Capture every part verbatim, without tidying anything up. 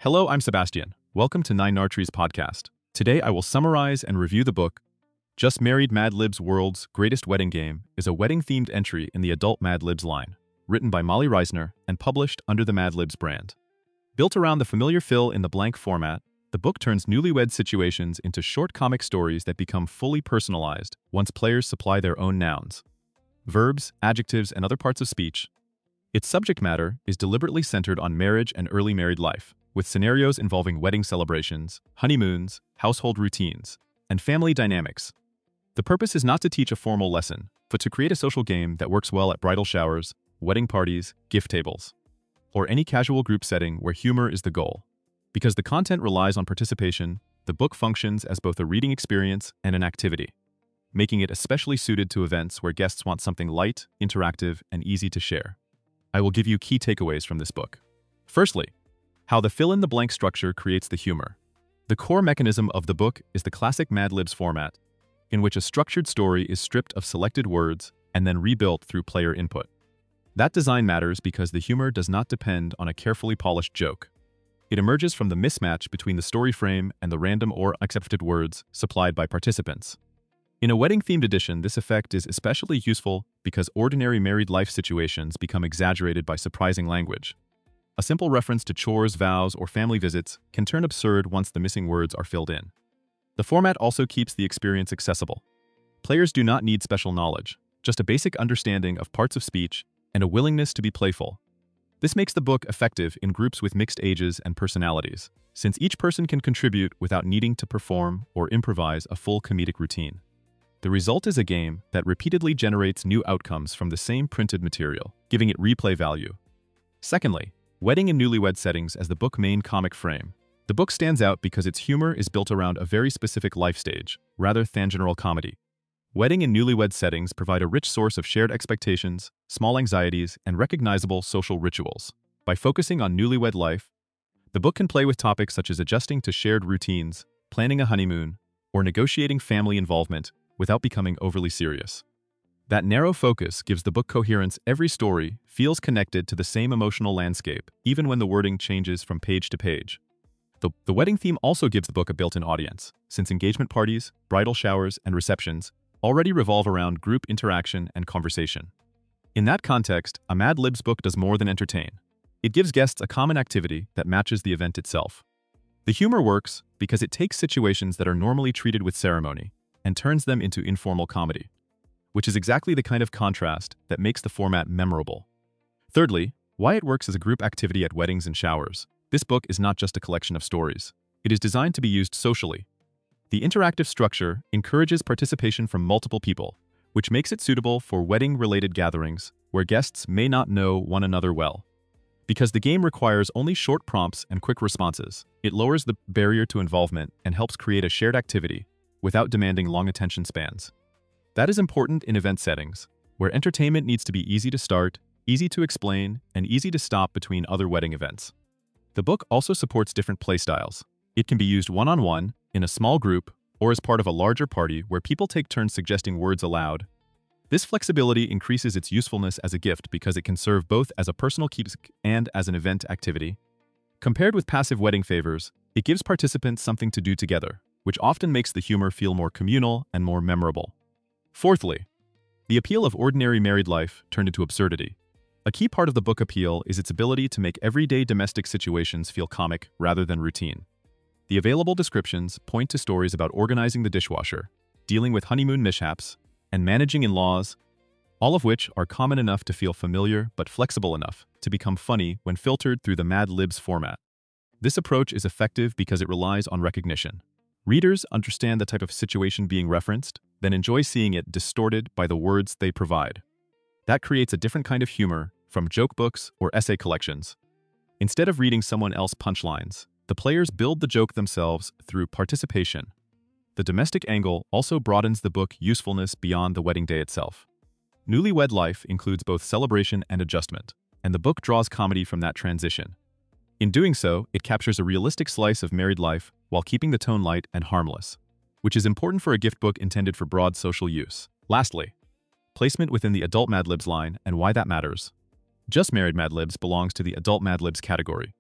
Hello, I'm Sebastian. Welcome to Nine Nartrees podcast. Today I will summarize and review the book Just Married: Mad Lib's World's Greatest Wedding Game is a wedding-themed entry in the adult Mad Libs line, written by Molly Reisner and published under the Mad Libs brand. Built around the familiar fill-in-the-blank format, the book turns newlywed situations into short comic stories that become fully personalized once players supply their own nouns, verbs, adjectives, and other parts of speech. Its subject matter is deliberately centered on marriage and early married life, with scenarios involving wedding celebrations, honeymoons, household routines, and family dynamics. The purpose is not to teach a formal lesson, but to create a social game that works well at bridal showers, wedding parties, gift tables, or any casual group setting where humor is the goal. Because the content relies on participation, the book functions as both a reading experience and an activity, making it especially suited to events where guests want something light, interactive, and easy to share. I will give you key takeaways from this book. Firstly, how the fill-in-the-blank structure creates the humor. The core mechanism of the book is the classic Mad Libs format, in which a structured story is stripped of selected words and then rebuilt through player input. That design matters because the humor does not depend on a carefully polished joke. It emerges from the mismatch between the story frame and the random or accepted words supplied by participants. In a wedding-themed edition, this effect is especially useful because ordinary married life situations become exaggerated by surprising language. A simple reference to chores, vows, or family visits can turn absurd once the missing words are filled in. The format also keeps the experience accessible. Players do not need special knowledge, just a basic understanding of parts of speech and a willingness to be playful. This makes the book effective in groups with mixed ages and personalities, since each person can contribute without needing to perform or improvise a full comedic routine. The result is a game that repeatedly generates new outcomes from the same printed material, giving it replay value. Secondly, wedding and newlywed settings as the book's main comic frame. The book stands out because its humor is built around a very specific life stage, rather than general comedy. Wedding and newlywed settings provide a rich source of shared expectations, small anxieties, and recognizable social rituals. By focusing on newlywed life, the book can play with topics such as adjusting to shared routines, planning a honeymoon, or negotiating family involvement without becoming overly serious. That narrow focus gives the book coherence. Every story feels connected to the same emotional landscape, even when the wording changes from page to page. The, the wedding theme also gives the book a built-in audience, since engagement parties, bridal showers, and receptions already revolve around group interaction and conversation. In that context, a Mad Libs book does more than entertain. It gives guests a common activity that matches the event itself. The humor works because it takes situations that are normally treated with ceremony and turns them into informal comedy, which is exactly the kind of contrast that makes the format memorable. Thirdly, why it works as a group activity at weddings and showers. This book is not just a collection of stories. It is designed to be used socially. The interactive structure encourages participation from multiple people, which makes it suitable for wedding-related gatherings where guests may not know one another well. Because the game requires only short prompts and quick responses, it lowers the barrier to involvement and helps create a shared activity without demanding long attention spans. That is important in event settings, where entertainment needs to be easy to start, easy to explain, and easy to stop between other wedding events. The book also supports different playstyles. It can be used one-on-one, in a small group, or as part of a larger party where people take turns suggesting words aloud. This flexibility increases its usefulness as a gift because it can serve both as a personal keepsake and as an event activity. Compared with passive wedding favors, it gives participants something to do together, which often makes the humor feel more communal and more memorable. Fourthly, the appeal of ordinary married life turned into absurdity. A key part of the book appeal is its ability to make everyday domestic situations feel comic rather than routine. The available descriptions point to stories about organizing the dishwasher, dealing with honeymoon mishaps, and managing in-laws, all of which are common enough to feel familiar but flexible enough to become funny when filtered through the Mad Libs format. This approach is effective because it relies on recognition. Readers understand the type of situation being referenced, then enjoy seeing it distorted by the words they provide. That creates a different kind of humor from joke books or essay collections. Instead of reading someone else's punchlines, the players build the joke themselves through participation. The domestic angle also broadens the book's usefulness beyond the wedding day itself. Newlywed life includes both celebration and adjustment, and the book draws comedy from that transition. In doing so, it captures a realistic slice of married life while keeping the tone light and harmless, which is important for a gift book intended for broad social use. Lastly, placement within the adult Mad Libs line and why that matters. Just Married Mad Libs belongs to the adult Mad Libs category,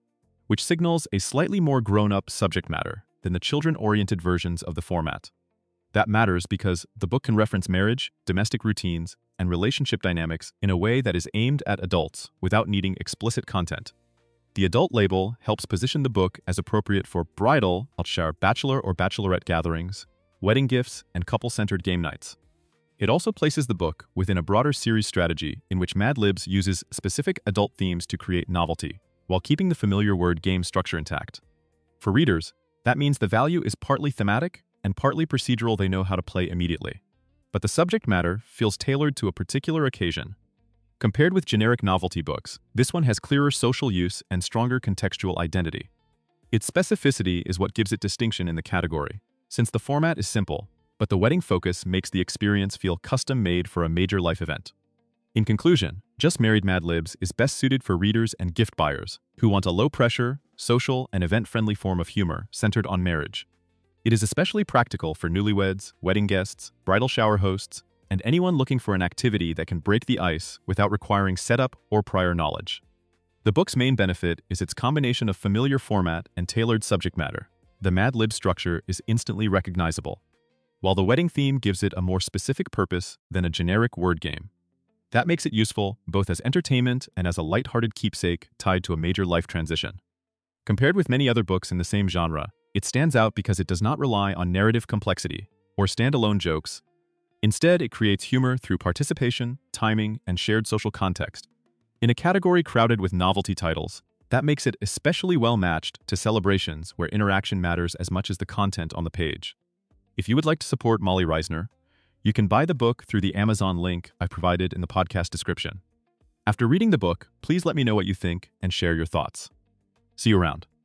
which signals a slightly more grown-up subject matter than the children-oriented versions of the format. That matters because the book can reference marriage, domestic routines, and relationship dynamics in a way that is aimed at adults without needing explicit content. The adult label helps position the book as appropriate for bridal, bachelor or bachelorette gatherings, wedding gifts, and couple-centered game nights. It also places the book within a broader series strategy in which Mad Libs uses specific adult themes to create novelty, while keeping the familiar word game structure intact. For readers, that means the value is partly thematic and partly procedural. They know how to play immediately. But the subject matter feels tailored to a particular occasion. Compared with generic novelty books, this one has clearer social use and stronger contextual identity. Its specificity is what gives it distinction in the category, since the format is simple, but the wedding focus makes the experience feel custom-made for a major life event. In conclusion, Just Married Mad Libs is best suited for readers and gift buyers who want a low-pressure, social, and event-friendly form of humor centered on marriage. It is especially practical for newlyweds, wedding guests, bridal shower hosts, and anyone looking for an activity that can break the ice without requiring setup or prior knowledge. The book's main benefit is its combination of familiar format and tailored subject matter. The Mad Lib structure is instantly recognizable, while the wedding theme gives it a more specific purpose than a generic word game. That makes it useful both as entertainment and as a lighthearted keepsake tied to a major life transition. Compared with many other books in the same genre, it stands out because it does not rely on narrative complexity or standalone jokes. Instead, it creates humor through participation, timing, and shared social context. In a category crowded with novelty titles, that makes it especially well-matched to celebrations where interaction matters as much as the content on the page. If you would like to support Molly Reisner, you can buy the book through the Amazon link I provided in the podcast description. After reading the book, please let me know what you think and share your thoughts. See you around.